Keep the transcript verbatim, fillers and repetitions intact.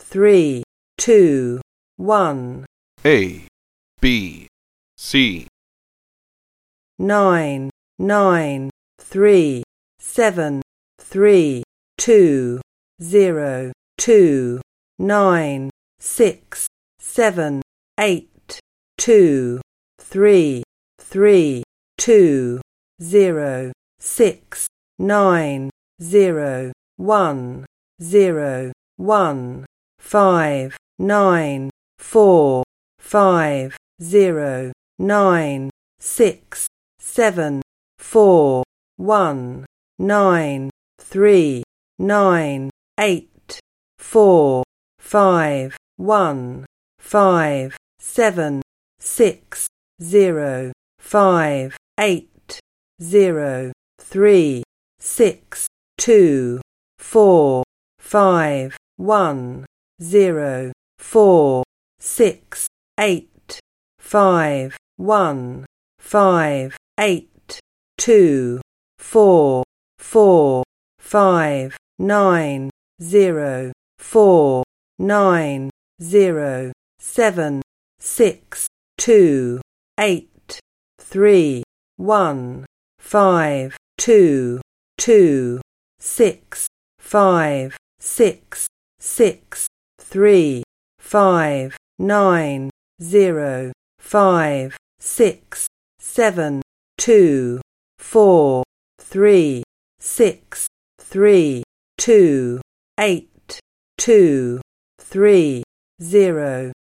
three, two, one. A, B, C. Nine, nine, three, seven, three, two, zero, two, nine, six, seven, eight, two, three, three, two, zero, six, nine, zero, one, zero, one, five, nine, four, five, zero, nine, six, seven, four, one, nine, three, nine, eight, four, five, one, five, seven, six, zero, five, eight, zero, three, six, two, four, five, one, zero, four, six, eight, five, one, five, eight, two, four, four, five, nine, zero, four, nine, zero, seven, six, two, eight, three, one, five, two, two, six, five, six, six, three, five, nine, zero, five, six, seven, two, four, three, six, three, two, eight, two, three, zero.